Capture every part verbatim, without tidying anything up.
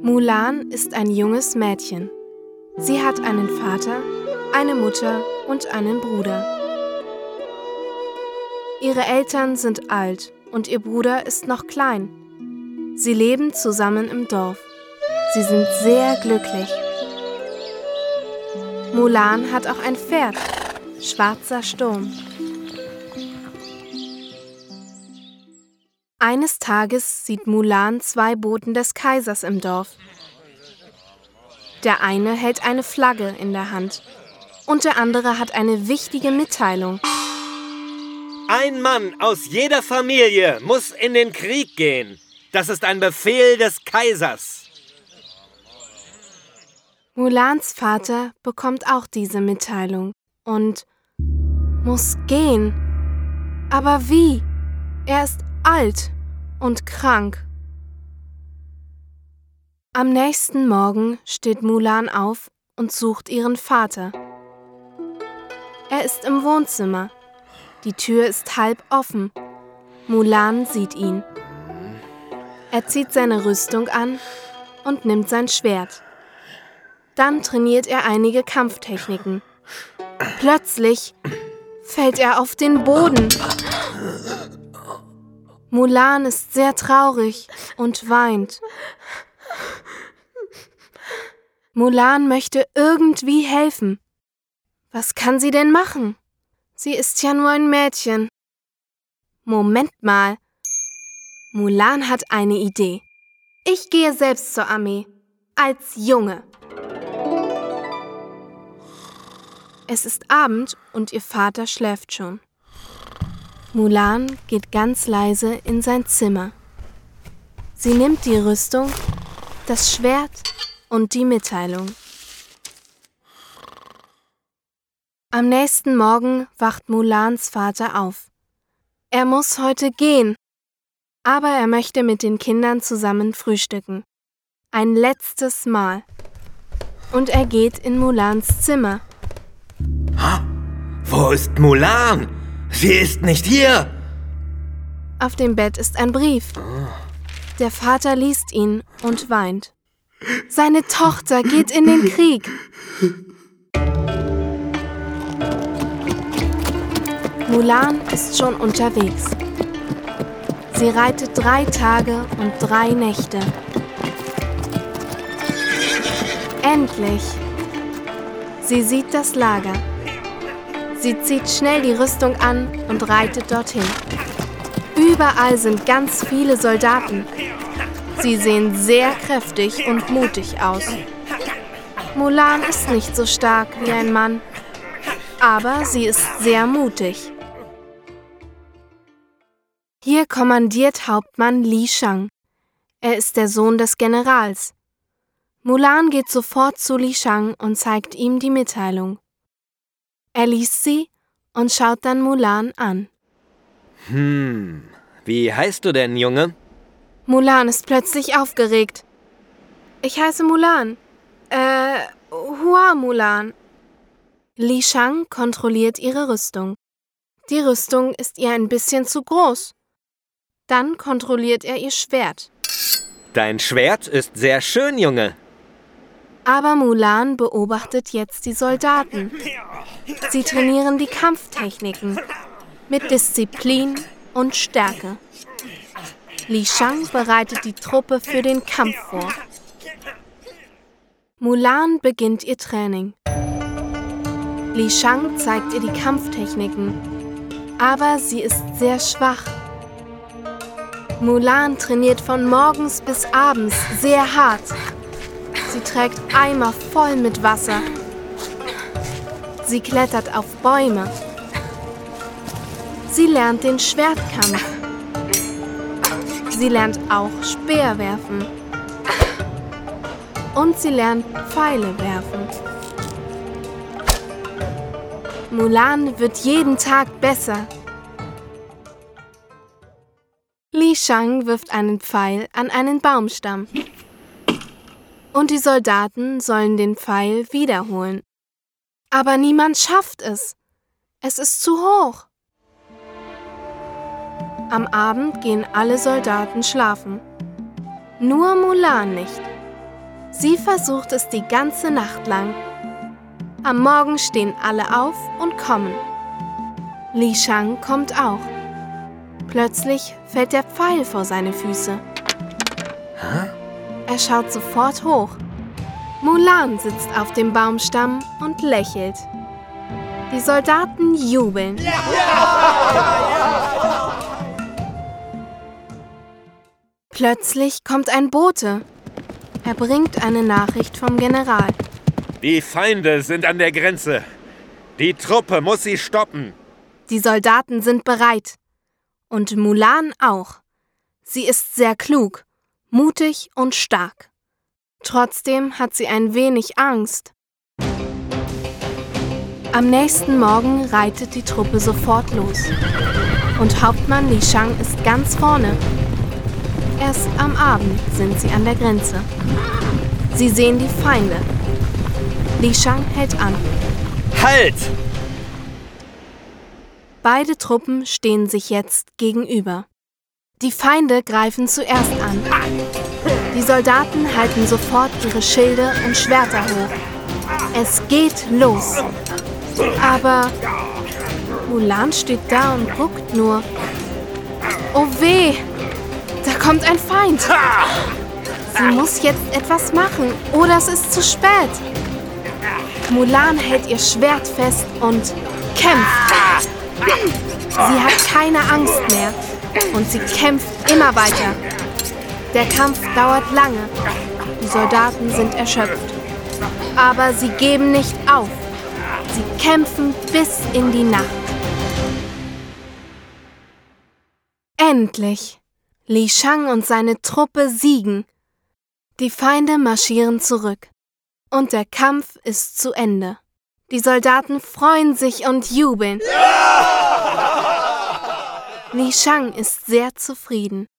Mulan ist ein junges Mädchen. Sie hat einen Vater, eine Mutter und einen Bruder. Ihre Eltern sind alt und ihr Bruder ist noch klein. Sie leben zusammen im Dorf. Sie sind sehr glücklich. Mulan hat auch ein Pferd, Schwarzer Sturm. Eines Tages sieht Mulan zwei Boten des Kaisers im Dorf. Der eine hält eine Flagge in der Hand und der andere hat eine wichtige Mitteilung. Ein Mann aus jeder Familie muss in den Krieg gehen. Das ist ein Befehl des Kaisers. Mulans Vater bekommt auch diese Mitteilung und muss gehen. Aber wie? Er ist alt und krank. Am nächsten Morgen steht Mulan auf und sucht ihren Vater. Er ist im Wohnzimmer. Die Tür ist halb offen. Mulan sieht ihn. Er zieht seine Rüstung an und nimmt sein Schwert. Dann trainiert er einige Kampftechniken. Plötzlich fällt er auf den Boden. Mulan ist sehr traurig und weint. Mulan möchte irgendwie helfen. Was kann sie denn machen? Sie ist ja nur ein Mädchen. Moment mal. Mulan hat eine Idee. Ich gehe selbst zur Armee. Als Junge. Es ist Abend und ihr Vater schläft schon. Mulan geht ganz leise in sein Zimmer. Sie nimmt die Rüstung, das Schwert und die Mitteilung. Am nächsten Morgen wacht Mulans Vater auf. Er muss heute gehen, aber er möchte mit den Kindern zusammen frühstücken. Ein letztes Mal. Und er geht in Mulans Zimmer. Ha? Wo ist Mulan? Sie ist nicht hier! Auf dem Bett ist ein Brief. Der Vater liest ihn und weint. Seine Tochter geht in den Krieg. Mulan ist schon unterwegs. Sie reitet drei Tage und drei Nächte. Endlich! Sie sieht das Lager. Sie zieht schnell die Rüstung an und reitet dorthin. Überall sind ganz viele Soldaten. Sie sehen sehr kräftig und mutig aus. Mulan ist nicht so stark wie ein Mann, aber sie ist sehr mutig. Hier kommandiert Hauptmann Li Shang. Er ist der Sohn des Generals. Mulan geht sofort zu Li Shang und zeigt ihm die Mitteilung. Er liest sie und schaut dann Mulan an. Hm, wie heißt du denn, Junge? Mulan ist plötzlich aufgeregt. Ich heiße Mulan. Äh, Hua Mulan. Li Shang kontrolliert ihre Rüstung. Die Rüstung ist ihr ein bisschen zu groß. Dann kontrolliert er ihr Schwert. Dein Schwert ist sehr schön, Junge. Aber Mulan beobachtet jetzt die Soldaten. Sie trainieren die Kampftechniken mit Disziplin und Stärke. Li Shang bereitet die Truppe für den Kampf vor. Mulan beginnt ihr Training. Li Shang zeigt ihr die Kampftechniken, aber sie ist sehr schwach. Mulan trainiert von morgens bis abends sehr hart. Sie trägt Eimer voll mit Wasser. Sie klettert auf Bäume. Sie lernt den Schwertkampf. Sie lernt auch Speer werfen. Und sie lernt Pfeile werfen. Mulan wird jeden Tag besser. Li Shang wirft einen Pfeil an einen Baumstamm. Und die Soldaten sollen den Pfeil wiederholen. Aber niemand schafft es. Es ist zu hoch. Am Abend gehen alle Soldaten schlafen. Nur Mulan nicht. Sie versucht es die ganze Nacht lang. Am Morgen stehen alle auf und kommen. Li Shang kommt auch. Plötzlich fällt der Pfeil vor seine Füße. Hä? Er schaut sofort hoch. Mulan sitzt auf dem Baumstamm und lächelt. Die Soldaten jubeln. Plötzlich kommt ein Bote. Er bringt eine Nachricht vom General. Die Feinde sind an der Grenze. Die Truppe muss sie stoppen. Die Soldaten sind bereit. Und Mulan auch. Sie ist sehr klug, mutig und stark. Trotzdem hat sie ein wenig Angst. Am nächsten Morgen reitet die Truppe sofort los. Und Hauptmann Li Shang ist ganz vorne. Erst am Abend sind sie an der Grenze. Sie sehen die Feinde. Li Shang hält an. Halt! Beide Truppen stehen sich jetzt gegenüber. Die Feinde greifen zuerst an. Die Soldaten halten sofort ihre Schilde und Schwerter hoch. Es geht los. Aber Mulan steht da und guckt nur. Oh weh, da kommt ein Feind. Sie muss jetzt etwas machen, oder es ist zu spät. Mulan hält ihr Schwert fest und kämpft. Sie hat keine Angst mehr und sie kämpft immer weiter. Der Kampf dauert lange. Die Soldaten sind erschöpft. Aber sie geben nicht auf. Sie kämpfen bis in die Nacht. Endlich! Li Shang und seine Truppe siegen. Die Feinde marschieren zurück. Und der Kampf ist zu Ende. Die Soldaten freuen sich und jubeln. Li Shang ist sehr zufrieden.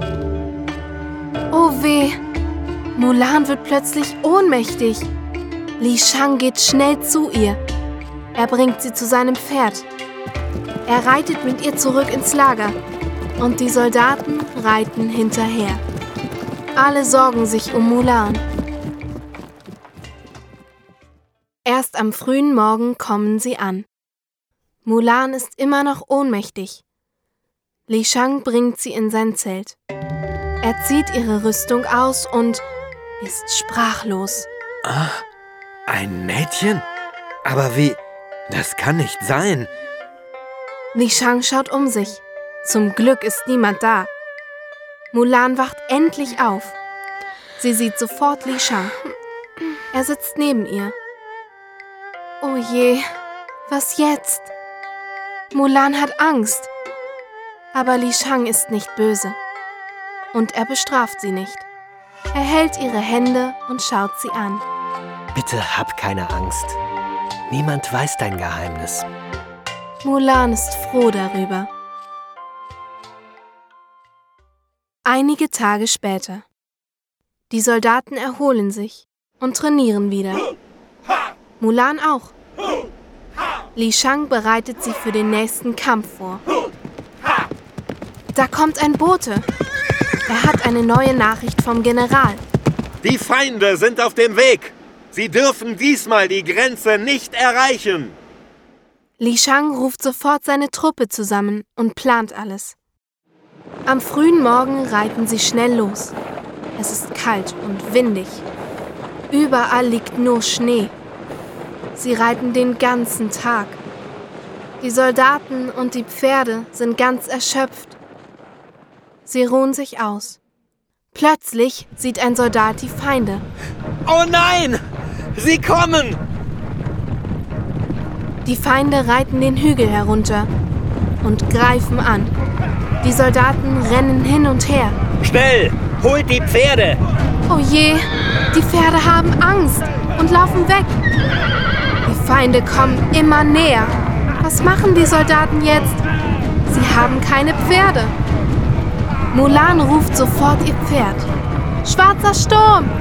Oh weh! Mulan wird plötzlich ohnmächtig. Li Shang geht schnell zu ihr. Er bringt sie zu seinem Pferd. Er reitet mit ihr zurück ins Lager. Und die Soldaten reiten hinterher. Alle sorgen sich um Mulan. Erst am frühen Morgen kommen sie an. Mulan ist immer noch ohnmächtig. Li Shang bringt sie in sein Zelt. Er zieht ihre Rüstung aus und ist sprachlos. Ah, ein Mädchen? Aber wie? Das kann nicht sein. Li Shang schaut um sich. Zum Glück ist niemand da. Mulan wacht endlich auf. Sie sieht sofort Li Shang. Er sitzt neben ihr. Oh je, was jetzt? Mulan hat Angst. Aber Li Shang ist nicht böse. Und er bestraft sie nicht. Er hält ihre Hände und schaut sie an. Bitte hab keine Angst. Niemand weiß dein Geheimnis. Mulan ist froh darüber. Einige Tage später. Die Soldaten erholen sich und trainieren wieder. Mulan auch. Li Shang bereitet sie für den nächsten Kampf vor. Da kommt ein Bote. Er hat eine neue Nachricht vom General. Die Feinde sind auf dem Weg. Sie dürfen diesmal die Grenze nicht erreichen. Li Shang ruft sofort seine Truppe zusammen und plant alles. Am frühen Morgen reiten sie schnell los. Es ist kalt und windig. Überall liegt nur Schnee. Sie reiten den ganzen Tag. Die Soldaten und die Pferde sind ganz erschöpft. Sie ruhen sich aus. Plötzlich sieht ein Soldat die Feinde. Oh nein! Sie kommen! Die Feinde reiten den Hügel herunter und greifen an. Die Soldaten rennen hin und her. Schnell! Holt die Pferde! Oh je, die Pferde haben Angst und laufen weg. Die Feinde kommen immer näher. Was machen die Soldaten jetzt? Sie haben keine Pferde. Mulan ruft sofort ihr Pferd. Schwarzer Sturm!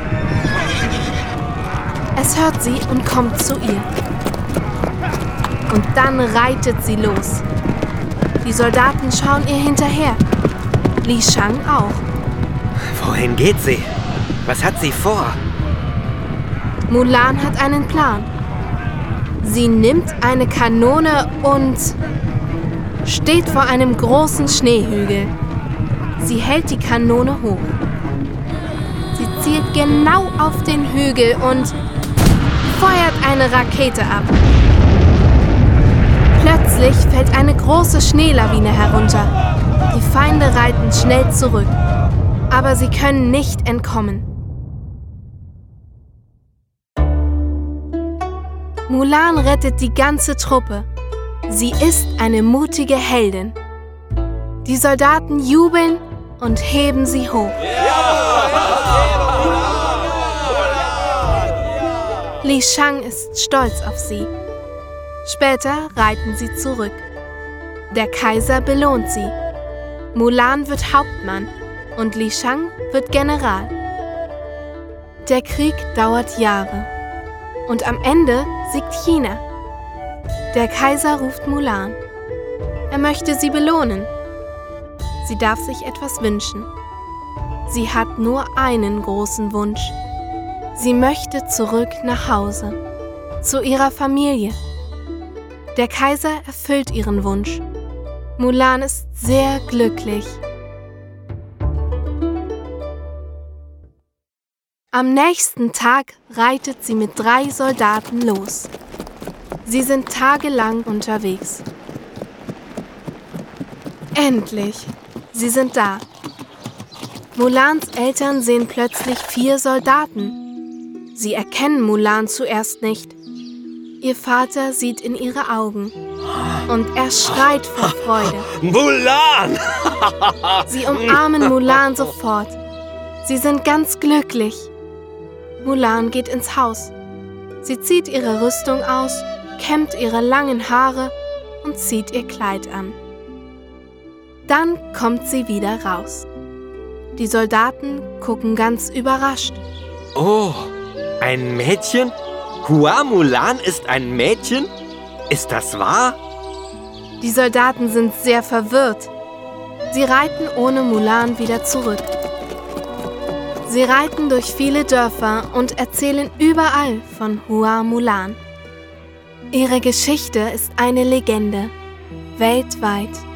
Es hört sie und kommt zu ihr. Und dann reitet sie los. Die Soldaten schauen ihr hinterher. Li Shang auch. Wohin geht sie? Was hat sie vor? Mulan hat einen Plan. Sie nimmt eine Kanone und steht vor einem großen Schneehügel. Sie hält die Kanone hoch. Sie zielt genau auf den Hügel und feuert eine Rakete ab. Plötzlich fällt eine große Schneelawine herunter. Die Feinde reiten schnell zurück, aber sie können nicht entkommen. Mulan rettet die ganze Truppe. Sie ist eine mutige Heldin. Die Soldaten jubeln und heben sie hoch. Li Shang ist stolz auf sie. Später reiten sie zurück. Der Kaiser belohnt sie. Mulan wird Hauptmann und Li Shang wird General. Der Krieg dauert Jahre und am Ende siegt China. Der Kaiser ruft Mulan. Er möchte sie belohnen. Sie darf sich etwas wünschen. Sie hat nur einen großen Wunsch. Sie möchte zurück nach Hause, zu ihrer Familie. Der Kaiser erfüllt ihren Wunsch. Mulan ist sehr glücklich. Am nächsten Tag reitet sie mit drei Soldaten los. Sie sind tagelang unterwegs. Endlich! Sie sind da. Mulans Eltern sehen plötzlich vier Soldaten. Sie erkennen Mulan zuerst nicht. Ihr Vater sieht in ihre Augen und er schreit vor Freude. Mulan! Sie umarmen Mulan sofort. Sie sind ganz glücklich. Mulan geht ins Haus. Sie zieht ihre Rüstung aus, kämmt ihre langen Haare und zieht ihr Kleid an. Dann kommt sie wieder raus. Die Soldaten gucken ganz überrascht. Oh, ein Mädchen? Hua Mulan ist ein Mädchen? Ist das wahr? Die Soldaten sind sehr verwirrt. Sie reiten ohne Mulan wieder zurück. Sie reiten durch viele Dörfer und erzählen überall von Hua Mulan. Ihre Geschichte ist eine Legende, weltweit.